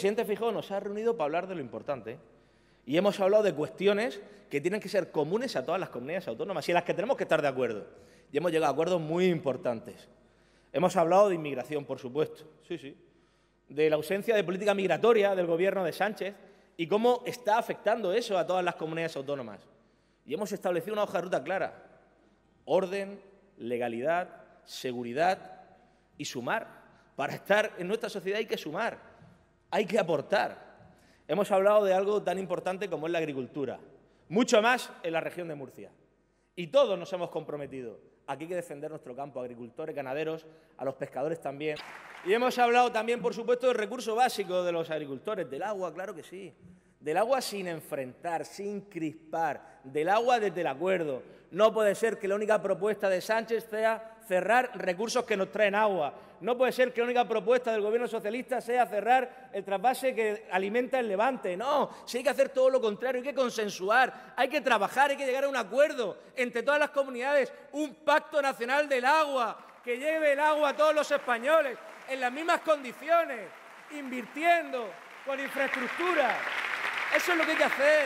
presidente Feijóo nos ha reunido para hablar de lo importante. Y hemos hablado de cuestiones que tienen que ser comunes a todas las comunidades autónomas y en las que tenemos que estar de acuerdo. Y hemos llegado a acuerdos muy importantes. Hemos hablado de inmigración, por supuesto, sí, de la ausencia de política migratoria del Gobierno de Sánchez y cómo está afectando eso a todas las comunidades autónomas. Y hemos establecido una hoja de ruta clara. Orden, legalidad, seguridad y sumar. Para estar en nuestra sociedad hay que sumar, hay que aportar. Hemos hablado de algo tan importante como es la agricultura, mucho más en la región de Murcia. Y todos nos hemos comprometido. Aquí hay que defender nuestro campo, agricultores, ganaderos, a los pescadores también. Y hemos hablado también, por supuesto, del recurso básico de los agricultores, del agua, claro que sí. Del agua sin enfrentar, sin crispar, del agua desde el acuerdo. No puede ser que la única propuesta de Sánchez sea cerrar recursos que nos traen agua. No puede ser que la única propuesta del Gobierno socialista sea cerrar el trasvase que alimenta el Levante. No, si hay que hacer todo lo contrario, hay que consensuar, hay que trabajar, hay que llegar a un acuerdo entre todas las comunidades, un pacto nacional del agua, que lleve el agua a todos los españoles en las mismas condiciones, invirtiendo con infraestructura. Eso es lo que hay que hacer.